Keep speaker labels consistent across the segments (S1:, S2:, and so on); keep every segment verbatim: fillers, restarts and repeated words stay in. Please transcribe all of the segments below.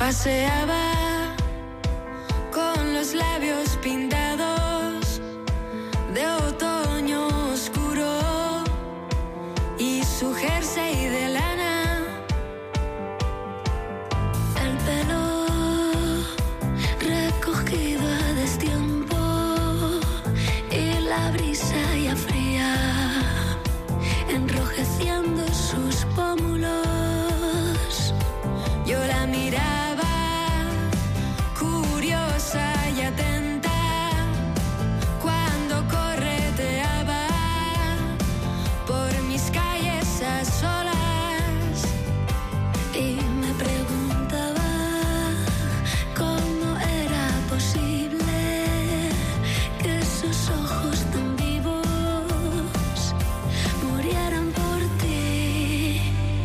S1: Paseaba con los labios pintados de otoño oscuro y su jersey de lana. El pelo recogido a destiempo y la brisa ya fría enrojeciendo sus pómulos. Yo la miraba curiosa y atenta cuando correteaba por mis calles a solas y me preguntaba cómo era posible que sus ojos tan vivos murieran por ti.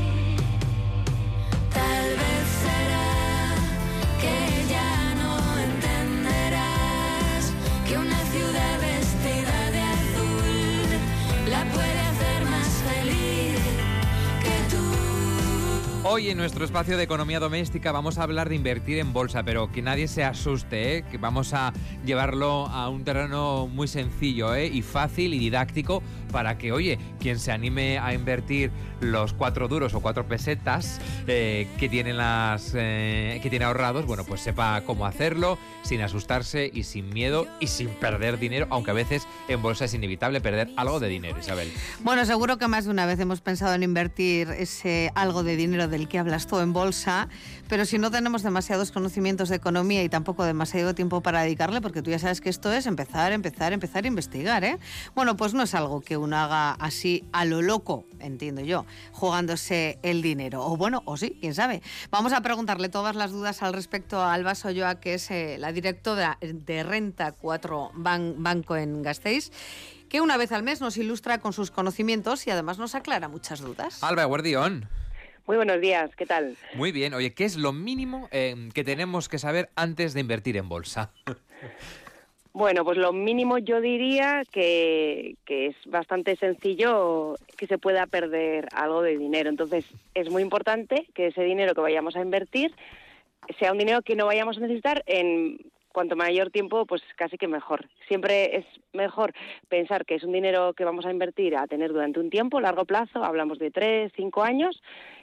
S1: Tal vez será que ya no entenderás que una ciudad vestida de azul la puede hacer más feliz que tú.
S2: Hoy en nuestro espacio de economía doméstica vamos a hablar de invertir en bolsa, pero que nadie se asuste, ¿eh? Que vamos a llevarlo a un terreno muy sencillo, ¿eh? Y fácil y didáctico para que, oye, quien se anime a invertir los cuatro duros o cuatro pesetas eh, que tienen las eh, que tiene ahorrados, bueno, pues sepa cómo hacerlo sin asustarse y sin miedo y sin perder dinero, aunque a veces en bolsa es inevitable perder algo de dinero, Isabel.
S3: Bueno, seguro que más de una vez hemos pensado en invertir ese algo de dinero del que hablas tú en bolsa, pero si no tenemos demasiados conocimientos de economía y tampoco demasiado tiempo para dedicarle, porque tú ya sabes que esto es empezar, empezar, empezar a investigar, ¿eh? Bueno, pues no es algo que uno haga así a lo loco, entiendo yo, jugándose el dinero. O bueno, o sí, quién sabe. Vamos a preguntarle todas las dudas al respecto a Alba Solloa, que es eh, la directora de Renta cuatro Ban- Banco en Gasteiz, que una vez al mes nos ilustra con sus conocimientos y además nos aclara muchas dudas.
S2: Alba, Guardión.
S4: Muy buenos días, ¿qué tal?
S2: Muy bien. Oye, ¿qué es lo mínimo eh, que tenemos que saber antes de invertir en bolsa?
S4: Bueno, pues lo mínimo yo diría que, que es bastante sencillo que se pueda perder algo de dinero. Entonces, es muy importante que ese dinero que vayamos a invertir sea un dinero que no vayamos a necesitar en cuanto mayor tiempo, pues casi que mejor. Siempre es mejor pensar que es un dinero que vamos a invertir a tener durante un tiempo, largo plazo, hablamos de tres, cinco años,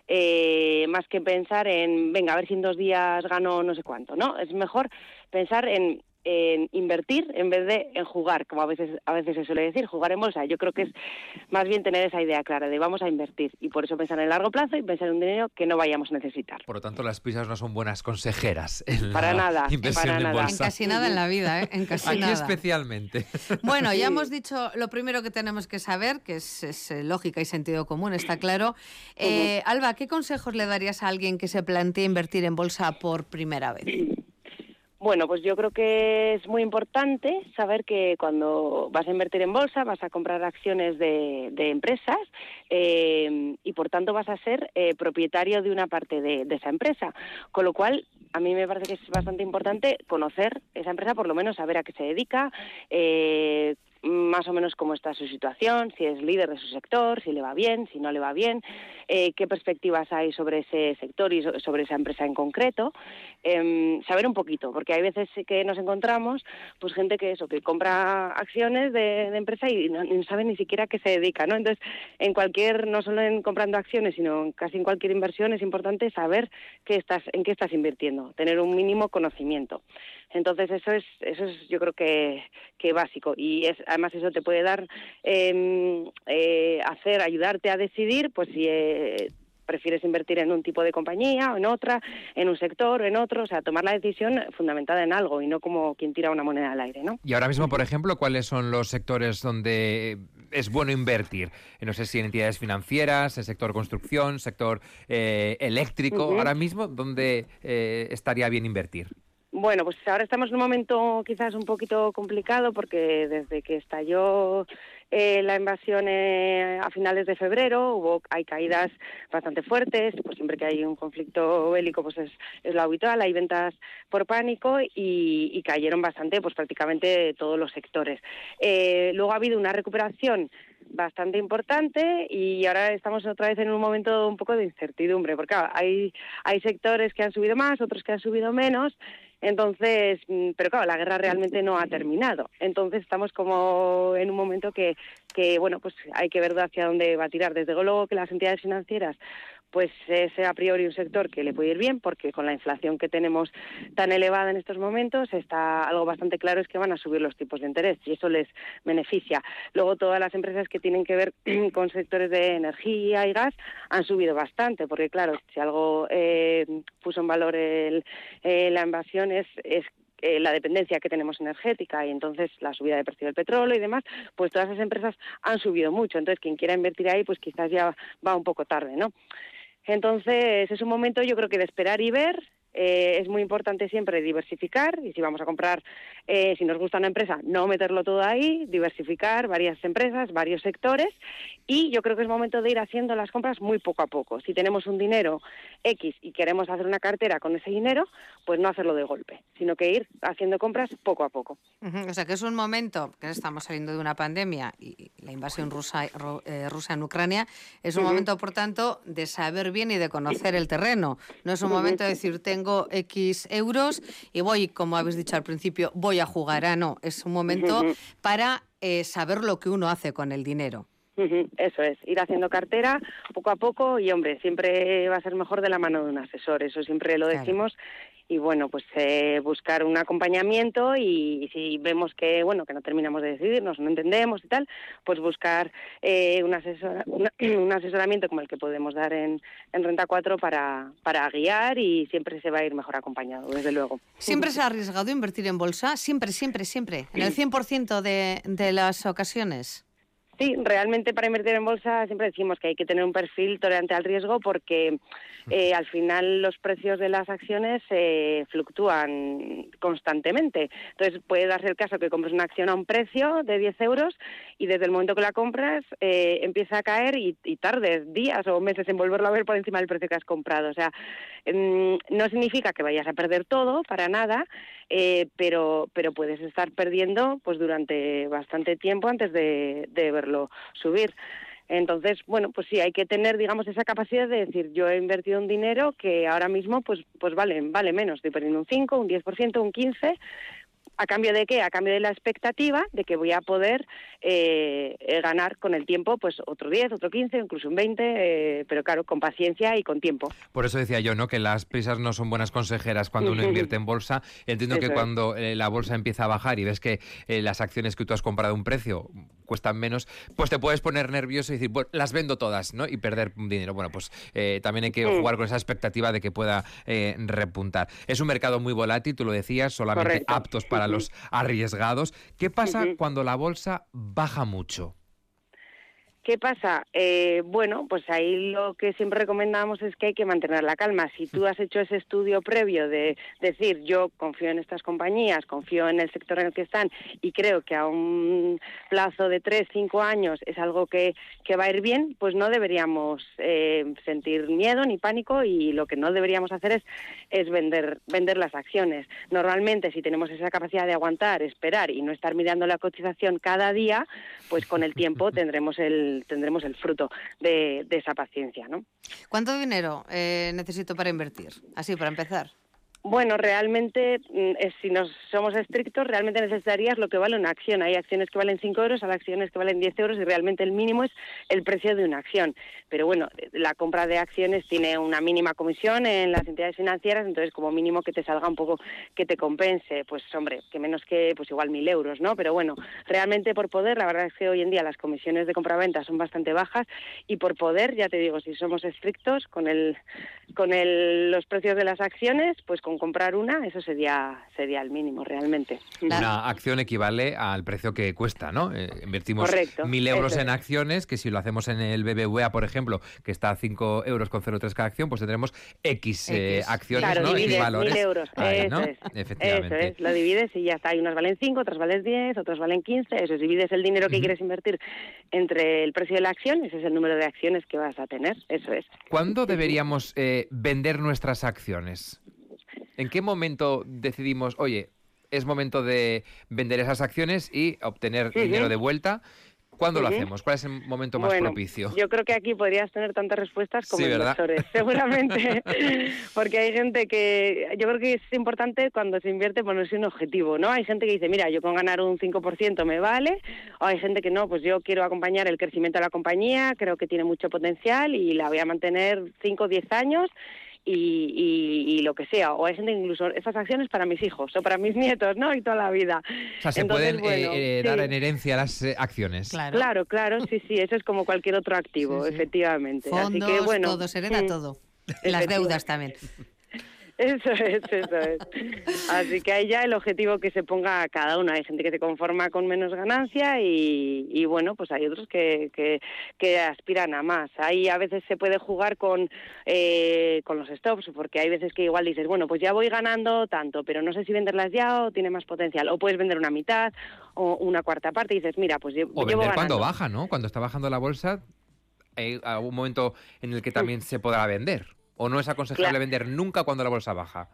S4: eh, más que pensar en, venga, a ver si en dos días gano no sé cuánto, ¿no? Es mejor pensar en en invertir en vez de en jugar, como a veces a veces se suele decir, jugar en bolsa. Yo creo que es más bien tener esa idea clara de vamos a invertir y por eso pensar en el largo plazo y pensar en un dinero que no vayamos a necesitar.
S2: Por lo tanto, las prisas no son buenas consejeras en
S4: para
S2: la
S4: nada,
S2: inversión
S4: para
S2: en
S4: nada.
S2: bolsa.
S3: En casi nada en la vida, ¿eh? En casi
S2: Aquí
S3: nada.
S2: especialmente.
S3: Bueno, ya
S4: Sí.
S3: hemos dicho lo primero que tenemos que saber, que es, es eh, lógica y sentido común, está claro. Eh,
S4: Uh-huh.
S3: Alba, ¿qué consejos le darías a alguien que se plantee invertir en bolsa por primera vez?
S4: Bueno, pues yo creo que es muy importante saber que cuando vas a invertir en bolsa vas a comprar acciones de, de empresas eh, y por tanto vas a ser eh, propietario de una parte de, de esa empresa. Con lo cual, a mí me parece que es bastante importante conocer esa empresa, por lo menos saber a qué se dedica, eh, más o menos cómo está su situación, si es líder de su sector, si le va bien, si no le va bien, eh, qué perspectivas hay sobre ese sector y so- sobre esa empresa en concreto, eh, saber un poquito, porque hay veces que nos encontramos pues gente que eso, que compra acciones de, de empresa y no, no sabe ni siquiera a qué se dedica, ¿no? Entonces, en cualquier, no solo en comprando acciones, sino en casi en cualquier inversión es importante saber qué estás, en qué estás invirtiendo, tener un mínimo conocimiento. Entonces, eso es, eso es yo creo que, que básico y es además eso te puede dar, eh, eh, hacer, ayudarte a decidir, pues si eh, prefieres invertir en un tipo de compañía o en otra, en un sector o en otro, o sea, tomar la decisión fundamentada en algo y no como quien tira una moneda al aire, ¿no?
S2: Y ahora mismo, por ejemplo, ¿cuáles son los sectores donde es bueno invertir? No sé si en entidades financieras, en sector construcción, sector eh, eléctrico.
S4: Uh-huh.
S2: Ahora mismo, ¿dónde eh, estaría bien invertir?
S4: Bueno, pues ahora estamos en un momento quizás un poquito complicado porque desde que estalló eh, la invasión eh, a finales de febrero hubo hay caídas bastante fuertes, pues siempre que hay un conflicto bélico pues es, es lo habitual, hay ventas por pánico y, y cayeron bastante pues prácticamente todos los sectores. Eh, luego ha habido una recuperación bastante importante y ahora estamos otra vez en un momento un poco de incertidumbre, porque claro, hay, hay sectores que han subido más, otros que han subido menos, entonces, pero claro, la guerra realmente no ha terminado, entonces estamos como en un momento que, que bueno, pues hay que ver hacia dónde va a tirar. Desde luego que las entidades financieras pues es a priori un sector que le puede ir bien, porque con la inflación que tenemos tan elevada en estos momentos, está algo bastante claro, es que van a subir los tipos de interés y eso les beneficia. Luego todas las empresas que tienen que ver con sectores de energía y gas han subido bastante, porque claro, si algo eh, puso en valor el, eh, la invasión es, es Eh, la dependencia que tenemos energética y entonces la subida de precio del petróleo y demás, pues todas esas empresas han subido mucho. Entonces quien quiera invertir ahí, pues quizás ya va un poco tarde, ¿no? Entonces es un momento, yo creo que de esperar y ver. Eh, es muy importante siempre diversificar y si vamos a comprar, eh, si nos gusta una empresa, no meterlo todo ahí, diversificar varias empresas, varios sectores y yo creo que es momento de ir haciendo las compras muy poco a poco. Si tenemos un dinero X y queremos hacer una cartera con ese dinero, pues no hacerlo de golpe, sino que ir haciendo compras poco a poco.
S3: Uh-huh. O sea que es un momento, que estamos saliendo de una pandemia y la invasión rusa, eh, rusa en Ucrania, es un uh-huh. momento, por tanto, de saber bien y de conocer el terreno. No es un uh-huh. momento de decir, tengo Tengo X euros y voy, como habéis dicho al principio, voy a jugar. Ah, no, es un momento uh-huh. para eh, saber lo que uno hace con el dinero.
S4: Uh-huh. Eso es, ir haciendo cartera poco a poco y, hombre, siempre va a ser mejor de la mano de un asesor, eso siempre lo decimos. Claro. Y bueno, pues eh, buscar un acompañamiento y, y si vemos que bueno que no terminamos de decidirnos, no entendemos y tal, pues buscar eh, un, asesor, una, un asesoramiento como el que podemos dar en, en Renta cuatro para, para guiar y siempre se va a ir mejor acompañado, desde luego.
S3: ¿Siempre se ha arriesgado invertir en bolsa? Siempre, siempre, siempre. ¿En el cien por ciento de, de las ocasiones?
S4: Sí, realmente para invertir en bolsa siempre decimos que hay que tener un perfil tolerante al riesgo porque eh, al final los precios de las acciones eh, fluctúan constantemente. Entonces puede darse el caso que compres una acción a un precio de diez euros y desde el momento que la compras eh, empieza a caer y, y tardes días o meses en volverlo a ver por encima del precio que has comprado. O sea, eh, no significa que vayas a perder todo, para nada, eh, pero, pero puedes estar perdiendo pues durante bastante tiempo antes de, de verlo subir. Entonces, bueno, pues sí, hay que tener, digamos, esa capacidad de decir, yo he invertido un dinero que ahora mismo pues pues vale, vale menos, estoy perdiendo un cinco, un diez por ciento, un quince por ciento, ¿a cambio de qué? A cambio de la expectativa de que voy a poder eh, ganar con el tiempo pues otro diez, otro quince, incluso un veinte, eh, pero claro, con paciencia y con tiempo.
S2: Por eso decía yo, ¿no?, que las prisas no son buenas consejeras cuando uno invierte en bolsa. Entiendo eso que es. Cuando eh, la bolsa empieza a bajar y ves que eh, las acciones que tú has comprado a un precio cuestan menos, pues te puedes poner nervioso y decir, bueno, las vendo todas, ¿no?, y perder dinero. Bueno, pues eh, también hay que mm. jugar con esa expectativa de que pueda eh, repuntar. Es un mercado muy volátil, tú lo decías, solamente Correcto. Aptos para los arriesgados. ¿Qué pasa uh-huh. cuando la bolsa baja mucho?
S4: ¿Qué pasa? Eh, bueno, pues ahí lo que siempre recomendamos es que hay que mantener la calma. Si tú has hecho ese estudio previo de decir, yo confío en estas compañías, confío en el sector en el que están y creo que a un plazo de tres, cinco años es algo que, que va a ir bien, pues no deberíamos eh, sentir miedo ni pánico y lo que no deberíamos hacer es, es vender, vender las acciones. Normalmente, si tenemos esa capacidad de aguantar, esperar y no estar mirando la cotización cada día, pues con el tiempo tendremos el tendremos el fruto de, de esa paciencia, ¿no?
S3: ¿Cuánto dinero eh, necesito para invertir? Así, para empezar.
S4: Bueno, realmente, eh, si nos somos estrictos, realmente necesitarías lo que vale una acción. Hay acciones que valen cinco euros, hay acciones que valen diez euros y realmente el mínimo es el precio de una acción. Pero bueno, la compra de acciones tiene una mínima comisión en las entidades financieras, entonces como mínimo que te salga un poco, que te compense, pues hombre, que menos que pues igual mil euros, ¿no? Pero bueno, realmente por poder, la verdad es que hoy en día las comisiones de compraventa son bastante bajas y por poder, ya te digo, si somos estrictos con el con el, los precios de las acciones, pues con comprar una, eso sería sería el mínimo realmente.
S2: Una acción equivale al precio que cuesta, ¿no? Eh, invertimos Correcto, mil euros en acciones, que si lo hacemos en el B B V A, por ejemplo, que está a cinco euros con cero tres cada acción, pues tendremos X, eh, acciones,
S4: claro,
S2: ¿no?
S4: X
S2: valores.
S4: mil euros, Ahí,
S2: eso
S4: ¿no?
S2: es. Efectivamente.
S4: Eso es, lo divides y ya está. Hay unas valen cinco, otras valen diez, otras valen quince, eso es, divides el dinero que uh-huh. quieres invertir entre el precio de la acción, ese es el número de acciones que vas a tener, eso es.
S2: ¿Cuándo deberíamos eh, vender nuestras acciones? ¿En qué momento decidimos, oye, es momento de vender esas acciones y obtener uh-huh. dinero de vuelta? ¿Cuándo
S4: Uh-huh.
S2: lo hacemos? ¿Cuál es el momento más
S4: bueno,
S2: propicio?
S4: Yo creo que aquí podrías tener tantas respuestas como
S2: Sí, ¿verdad?
S4: inversores, seguramente, porque hay gente que, yo creo que es importante cuando se invierte ponerse un objetivo, ¿no? Hay gente que dice, mira, yo con ganar un cinco por ciento me vale, o hay gente que no, pues yo quiero acompañar el crecimiento de la compañía, creo que tiene mucho potencial y la voy a mantener cinco o diez años, Y, y, y lo que sea, o hay gente incluso estas acciones para mis hijos o para mis nietos, ¿no? Y toda la vida.
S2: O sea, se
S4: Entonces,
S2: pueden
S4: bueno,
S2: eh, eh,
S4: sí.
S2: dar en herencia las eh, acciones.
S3: Claro.
S4: Claro, claro, sí, sí, eso es como cualquier otro activo,
S3: Sí, sí.
S4: efectivamente.
S3: Fondos,
S4: Así que bueno,
S3: todo, se hereda
S4: mm,
S3: todo. Las deudas también.
S4: Eso es, eso es. Así que hay ya el objetivo que se ponga a cada uno. Hay gente que se conforma con menos ganancia y, y bueno, pues hay otros que, que, que aspiran a más. Ahí a veces se puede jugar con, eh, con los stops, porque hay veces que igual dices, bueno, pues ya voy ganando tanto, pero no sé si venderlas ya o tiene más potencial. O puedes vender una mitad o una cuarta parte y dices, mira, pues llevo,
S2: O
S4: llevo
S2: vender
S4: ganando.
S2: cuando baja, ¿no? Cuando está bajando la bolsa, hay algún momento en el que también se podrá vender. ¿O no es aconsejable
S4: Claro.
S2: vender nunca cuando la bolsa baja?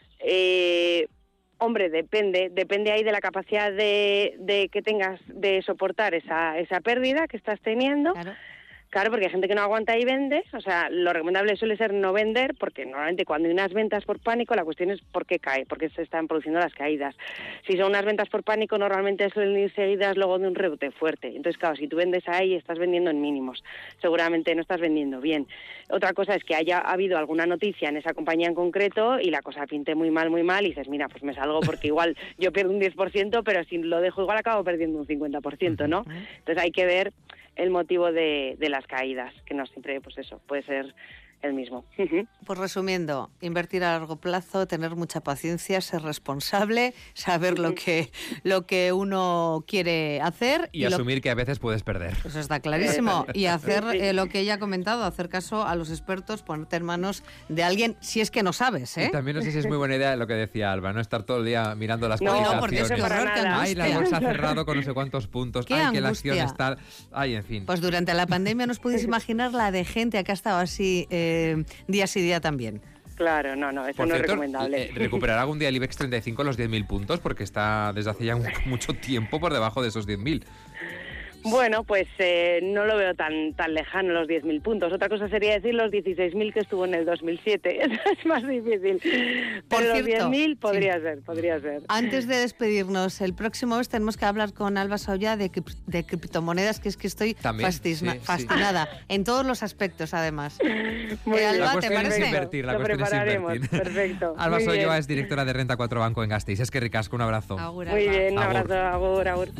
S4: Eh, hombre, depende, depende ahí de la capacidad de, de que tengas de soportar esa, esa pérdida que estás teniendo.
S3: Claro.
S4: Claro, porque hay gente que no aguanta y vende, o sea, lo recomendable suele ser no vender, porque normalmente cuando hay unas ventas por pánico, la cuestión es por qué cae, por qué se están produciendo las caídas. Si son unas ventas por pánico, normalmente suelen ir seguidas luego de un rebote fuerte. Entonces, claro, si tú vendes ahí, estás vendiendo en mínimos, seguramente no estás vendiendo bien. Otra cosa es que haya habido alguna noticia en esa compañía en concreto y la cosa pinte muy mal, muy mal, y dices, mira, pues me salgo porque igual yo pierdo un diez por ciento, pero si lo dejo igual acabo perdiendo un cincuenta por ciento, ¿no? Entonces hay que ver el motivo de, de las caídas, que no siempre, pues eso, puede ser el mismo.
S3: Pues resumiendo, invertir a largo plazo, tener mucha paciencia, ser responsable, saber lo que, lo que uno quiere hacer.
S2: Y,
S3: lo-
S2: asumir que a veces puedes perder.
S3: Eso está clarísimo. Y hacer
S4: Sí.
S3: eh, lo que ella ha comentado, hacer caso a los expertos, ponerte en manos de alguien, si es que no sabes,
S2: Y
S3: ¿eh?
S2: también no sé si es muy buena idea lo que decía Alba, no estar todo el día mirando las
S4: No,
S2: cotizaciones.
S3: por Dios, qué
S4: para
S3: horror, qué
S4: nada.
S2: Ay, la
S3: angustia.
S2: bolsa ha cerrado con no sé cuántos puntos.
S3: Qué
S2: Ay, que la acción
S3: angustia.
S2: está... Ay, en fin.
S3: Pues durante la pandemia no os podéis imaginar la de gente que ha estado así eh, día sí día también.
S4: Claro, no, no, eso
S2: Por
S4: no
S2: cierto,
S4: es recomendable.
S2: eh, ¿recuperará algún día el IBEX treinta y cinco los diez mil puntos? Porque está desde hace ya un- mucho tiempo por debajo de esos diez mil.
S4: Bueno, pues eh, no lo veo tan tan lejano los diez mil puntos. Otra cosa sería decir los dieciséis mil que estuvo en el dos mil siete. Eso es más difícil.
S3: Por
S4: Pero los
S3: cierto,
S4: diez mil podría
S3: sí.
S4: ser, podría ser.
S3: Antes de despedirnos, el próximo mes tenemos que hablar con Alba Saoya de, crip- de criptomonedas, que es que estoy
S2: También,
S3: fascisna-
S2: sí, sí.
S3: fascinada, en todos los aspectos además.
S4: Muy
S3: Eh,
S4: bien.
S3: Alba,
S2: La
S3: ¿te
S2: cuestión es
S3: parece?
S2: invertir, la
S4: Lo
S2: cuestión es
S4: prepararemos,
S2: invertir.
S4: perfecto.
S2: Alba
S4: Muy
S2: Soyoa
S4: bien.
S2: es directora de Renta cuatro Banco en Gasteiz. Es que ricasco, un abrazo.
S3: Agur,
S4: Muy
S3: Alba.
S4: bien, un
S2: Agur.
S4: abrazo, agur, agur.